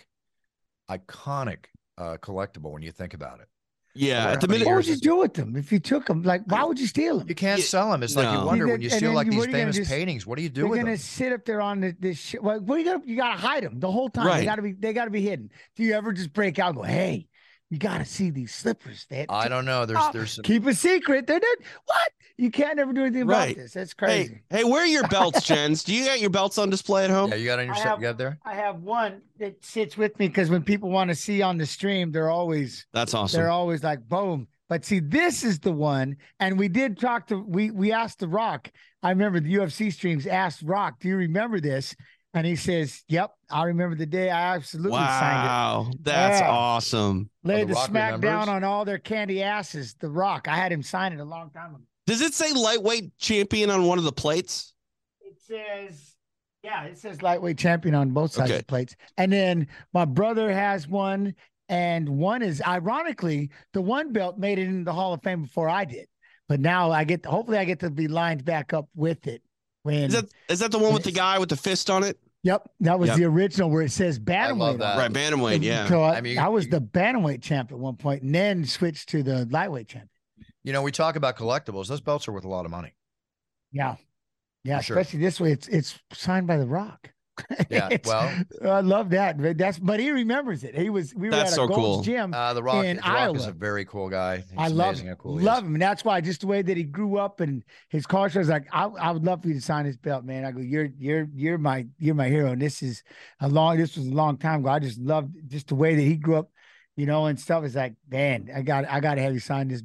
collectible when you think about it. Yeah, at the What minute. What would you do with them if you took them? Like, why would you steal them? You can't sell them. It's like No. you wonder when you And steal then like these what are you gonna famous just- paintings. What do you do They're with gonna them? sit up there on this shit. What are you gotta hide them the whole time. Right. They gotta be hidden. Do you ever just break out and go, hey, you gotta see these slippers? I don't know. There's some. Keep a secret. They're dead. What? You can't ever do anything about Right. this. That's crazy. Hey, where are your belts, Jens? Do you got your belts on display at home? Yeah, you got on your I set. have- You got there. I have one that sits with me because when people want to see on the stream, they're always That's awesome. like, boom. But see, this is the one. And we did talk to, we asked The Rock. I remember the UFC streams asked Rock, do you remember this? And he says, yep, I remember the day I absolutely signed Wow, that's Yeah. awesome. it. Laid The the Rock smack down remembers? on all their candy asses. The Rock. I had him sign it a long time ago. Does it say lightweight champion on one of the plates? It says lightweight champion on both sides Okay. of the plates. And then my brother has one, and one is ironically the one belt made it into the Hall of Fame before I did. But now hopefully I get to be lined back up with it. When Is that the one with the guy with the fist on it? Yep, that was Yep. the original where it says bantamweight. love on that. it. Right, bantamweight. Yeah. So I mean, I was you- the bantamweight champ at one point, and then switched to the lightweight champ. We talk about collectibles. Those belts are worth a lot of money. Yeah, yeah, For sure. especially this way. It's signed by The Rock. Yeah, It's- well- I love that. But he remembers it. We were That's at a so Gold's cool. Gym. The Rock In is a Iowa. very cool guy. It's I love amazing him. how cool he Love is. him. And that's why just the way that he grew up and his culture is like, I would love for you to sign this belt, man. I go, you're my hero. And this was a long time ago. I just loved just the way that he grew up, and stuff. It's like, man, I got to have you sign this belt.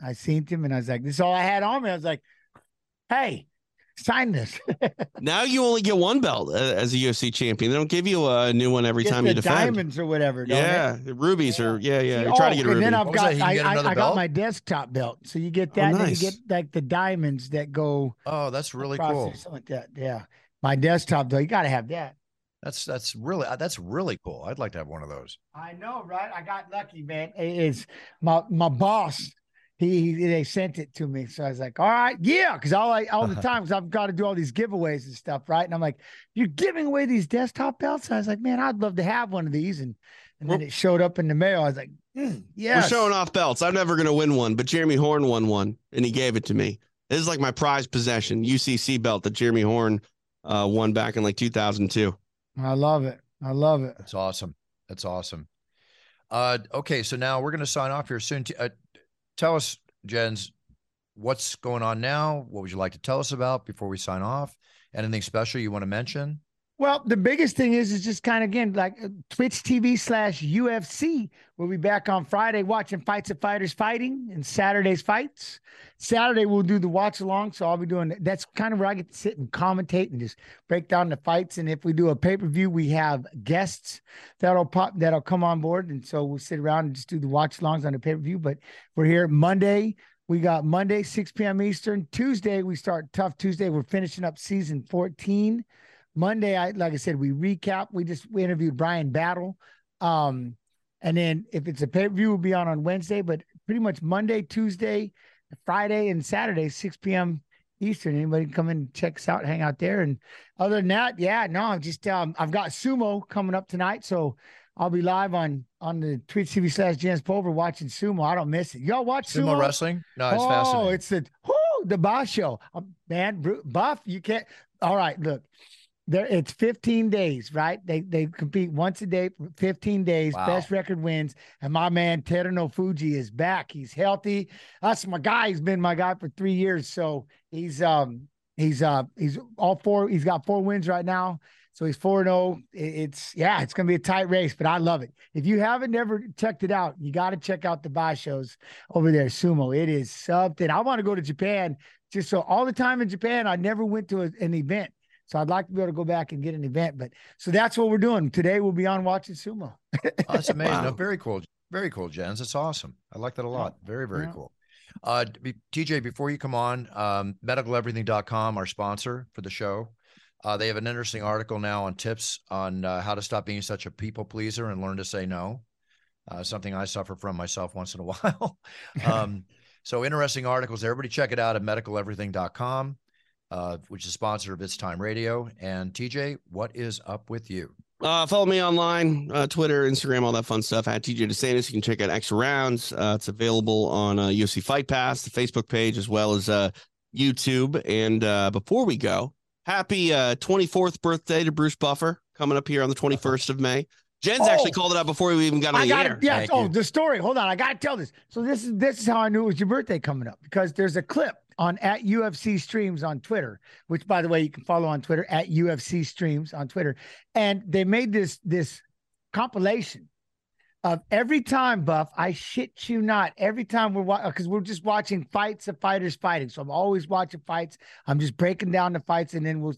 I seen him and I was like, this is all I had on me. I was like, hey, sign this. Now you only get one belt as a UFC champion. They don't give you a new one every time you defend. Diamonds or whatever. Yeah, rubies or yeah. See, You try to get a ruby. And then I've got I got my desktop belt. So you get that, nice. and then you get like the diamonds that go. Oh, that's really across cool. or something like that. Yeah, my desktop though, you got to have that. That's really cool. I'd like to have one of those. I know, right? I got lucky, man. It's my boss. They sent it to me, so I was like, all right, yeah, because all the time, because I've got to do all these giveaways and stuff, right? And I'm like, you're giving away these desktop belts? And I was like, man, I'd love to have one of these, and then it showed up in the mail. I was like, yeah, we're showing off belts. I'm never gonna win one, but Jeremy Horn won one, and he gave it to me. This is like my prized possession, UCC belt that Jeremy Horn won back in like 2002. I love it. That's awesome. Okay, so now we're going to sign off here soon. Tell us, Jens, what's going on now? What would you like to tell us about before we sign off? Anything special you want to mention? Well, the biggest thing is just kind of, again, like Twitch TV/UFC. We'll be back on Friday watching Fights of Fighters Fighting and Saturday's fights. Saturday, we'll do the watch along. So I'll be doing, that's kind of where I get to sit and commentate and just break down the fights. And if we do a pay-per-view, we have guests that'll come on board. And so we'll sit around and just do the watch alongs on the pay-per-view. But we're here Monday. We got Monday, 6 p.m. Eastern. Tuesday, we start Tough Tuesday. We're finishing up season 14. Monday, like I said, we recap. We interviewed Brian Battle. And then if it's a pay-per-view, we'll be on Wednesday, but pretty much Monday, Tuesday, Friday, and Saturday, 6 p.m. Eastern. Anybody can come in and check us out, hang out there. And other than that, I'm just I've got sumo coming up tonight. So I'll be live on the Twitch TV/Jens Pulver watching sumo. I don't miss it. Y'all watch sumo wrestling? No, it's fascinating. Oh, it's the Boss Show. Man, Buff, you can't. All right, look. It's 15 days, right? They compete once a day for 15 days. Wow. Best record wins. And my man Teruno Fuji is back. He's healthy. That's my guy. He's been my guy for 3 years. So he's all four. He's got 4 wins right now. So he's 4-0. It's gonna be a tight race, but I love it. If you haven't never checked it out, you got to check out the Ba shows over there. Sumo. It is something. I want to go to Japan just so all the time in Japan. I never went to an event. So I'd like to be able to go back and get an event, but so that's what we're doing today. We'll be on watching sumo. Oh, that's amazing. Wow. No, very cool, Jens. That's awesome. I like that a lot. Very cool. TJ, before you come on, medicaleverything.com, our sponsor for the show. They have an interesting article now on tips on how to stop being such a people pleaser and learn to say no. Something I suffer from myself once in a while. So interesting articles. Everybody check it out at medicaleverything.com. Which is a sponsor of It's Time Radio. And TJ, what is up with you? Follow me online, Twitter, Instagram, all that fun stuff at TJ DeSantis. You can check out Extra Rounds. It's available on UFC Fight Pass, the Facebook page, as well as YouTube. And before we go, happy 24th birthday to Bruce Buffer, coming up here on the 21st of May. Jen's actually called it out before we even got on the air. Yeah. The story. Hold on. I got to tell this. So this is how I knew it was your birthday coming up, because there's a clip on at UFC Streams on Twitter, which, by the way, you can follow on Twitter at UFC Streams on Twitter. And they made this compilation of every time, Buff, I shit you not, every time because we're just watching fights of fighters fighting. So I'm always watching fights. I'm just breaking down the fights, and then we'll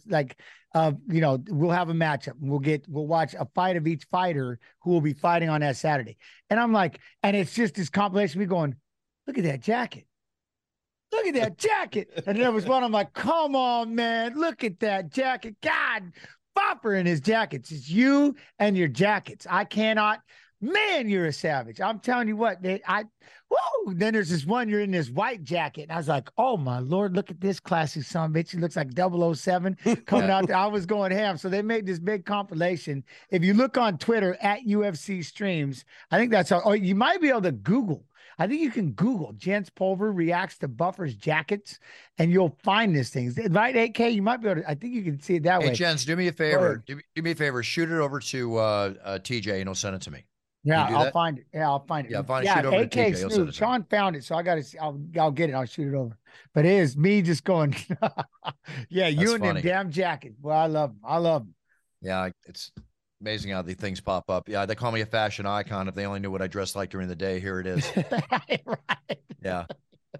we'll have a matchup. We'll watch a fight of each fighter who will be fighting on that Saturday. And I'm like, and it's just this compilation. We going, look at that jacket. Look at that jacket. And there was one, I'm like, come on, man. Look at that jacket. God, Bopper in his jackets. It's you and your jackets. I cannot. Man, you're a savage. I'm telling you what. Then there's this one, you're in this white jacket. And I was like, oh, my Lord, look at this classy son of a bitch. He looks like 007 coming out there. I was going ham. So they made this big compilation. If you look on Twitter at UFC Streams, I think that's how, you might be able to Google. I think you can Google Jens Pulver reacts to Buffer's jackets, and you'll find this thing. Right, AK? You might be able to, I think you can see it that way. Hey, Jens, do me a favor. Do me a favor. Shoot it over to TJ, and he'll send it to me. Yeah, I'll find it. Yeah, I'll find it. Yeah, find it. Shoot over AK to TJ. Snoop. Sean found it, so I got to. I'll get it. I'll shoot it over. But it is me just going. Yeah, you and them damn jackets. Well, I love them. I love them. Yeah, it's amazing how these things pop up. Yeah, they call me a fashion icon. If they only knew what I dressed like during the day, here it is. Right. Yeah,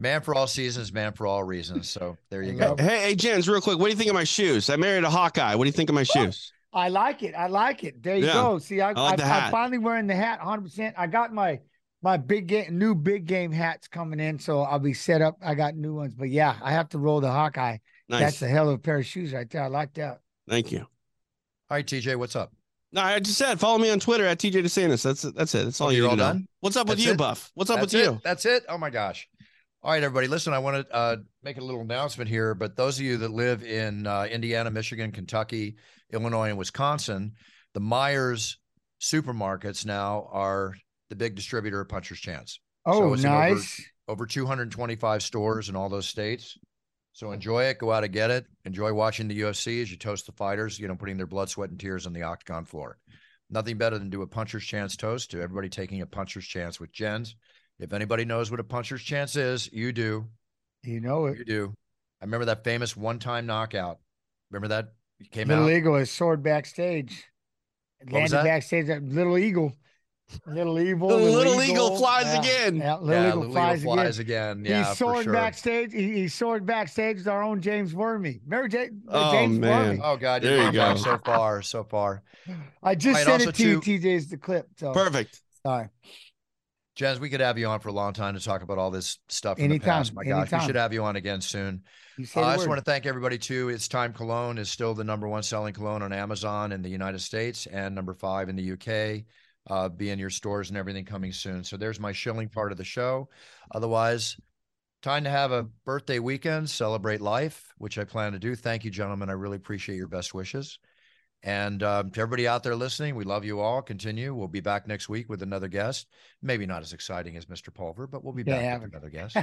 Man for all seasons, man for all reasons. So there you go. Hey, Jens, real quick. What do you think of my shoes? I married a Hawkeye. What do you think of my shoes? I like it. I like it. There you go. See, I'm finally wearing the hat 100%. I got my new big game hats coming in, so I'll be set up. I got new ones. But yeah, I have to roll the Hawkeye. Nice. That's a hell of a pair of shoes right there. I like that. Thank you. All right, TJ, what's up? No, I just said follow me on Twitter at TJ DeSantis. That's it. That's all you need to know. What's up with you, Buff? What's up with you? That's it. Oh my gosh. All right, everybody. Listen, I want to make a little announcement here, but those of you that live in Indiana, Michigan, Kentucky, Illinois, and Wisconsin, the Myers supermarkets now are the big distributor of Puncher's Chance. Oh, so nice. Over 225 stores in all those states. So enjoy it. Go out and get it. Enjoy watching the UFC as you toast the fighters, putting their blood, sweat, and tears on the octagon floor. Nothing better than do a Puncher's Chance toast to everybody taking a Puncher's Chance with Jens. If anybody knows what a Puncher's Chance is, you do. You know it. You do. I remember that famous one-time knockout. Remember that? It came Little out. Eagle is sword backstage. Landed backstage at Little Eagle. Little Eagle. Little Eagle flies again. Yeah, Little Eagle flies again. Yeah, he soared backstage. He soared backstage with our own James Wormy. Remember James Wormy? Oh God, there you go. So far. I just sent it to you. TJ's the clip. So. Perfect. Sorry. Jens, we could have you on for a long time to talk about all this stuff in the past. My gosh, we should have you on again soon. I just want to thank everybody too. It's Time Cologne is still the #1 selling cologne on Amazon in the United States and #5 in the UK. Be in your stores and everything coming soon. So there's my shilling part of the show. Otherwise, time to have a birthday weekend, celebrate life, which I plan to do. Thank you, gentlemen. I really appreciate your best wishes. And to everybody out there listening, we love you all. Continue. We'll be back next week with another guest. Maybe not as exciting as Mr. Pulver, but we'll be back with another guest.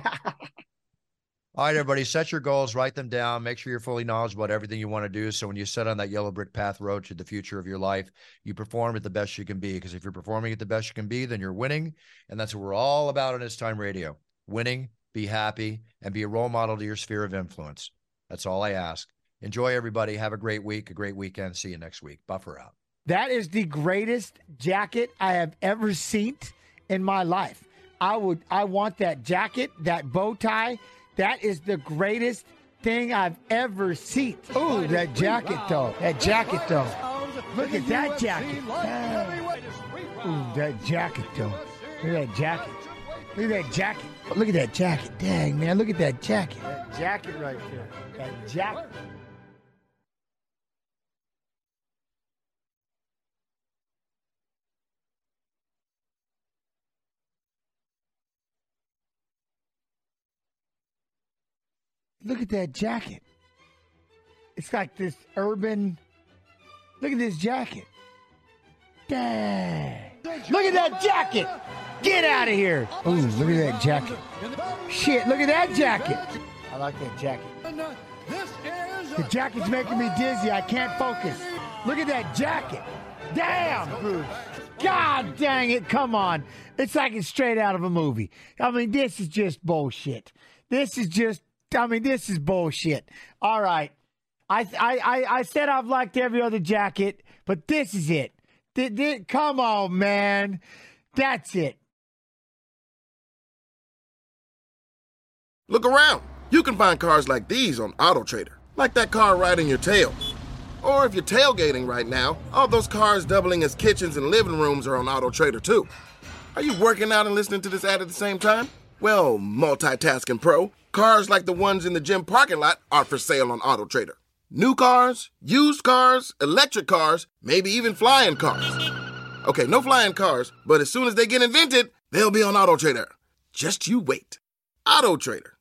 All right, everybody, set your goals, write them down. Make sure you're fully knowledgeable about everything you want to do. So when you set on that yellow brick path road to the future of your life, you perform at the best you can be. Because if you're performing at the best you can be, then you're winning. And that's what we're all about on It's Time Radio. Winning, be happy, and be a role model to your sphere of influence. That's all I ask. Enjoy, everybody. Have a great week, a great weekend. See you next week. Buffer out. That is the greatest jacket I have ever seen in my life. I want that jacket, that bow tie. That is the greatest thing I've ever seen. Oh, that jacket, though. That jacket, though. Look at that jacket. Ooh, that jacket, though. Look at that jacket. Look at that jacket. Look at that jacket. Dang, man. Look at that jacket. That jacket right there. That jacket. Look at that jacket. It's like this urban. Look at this jacket. Dang. Look at that jacket. Get out of here. Oh, look at that jacket. Shit, look at that jacket. I like that jacket. The jacket's making me dizzy. I can't focus. Look at that jacket. Damn, Bruce. God dang it. Come on. It's like it's straight out of a movie. I mean, this is just bullshit. This is bullshit. All right. I said I've liked every other jacket, but this is it. Come on, man. That's it. Look around. You can find cars like these on AutoTrader, like that car riding your tail. Or if you're tailgating right now, all those cars doubling as kitchens and living rooms are on AutoTrader too. Are you working out and listening to this ad at the same time? Well, multitasking pro, cars like the ones in the gym parking lot are for sale on AutoTrader. New cars, used cars, electric cars, maybe even flying cars. Okay, no flying cars, but as soon as they get invented, they'll be on AutoTrader. Just you wait. AutoTrader.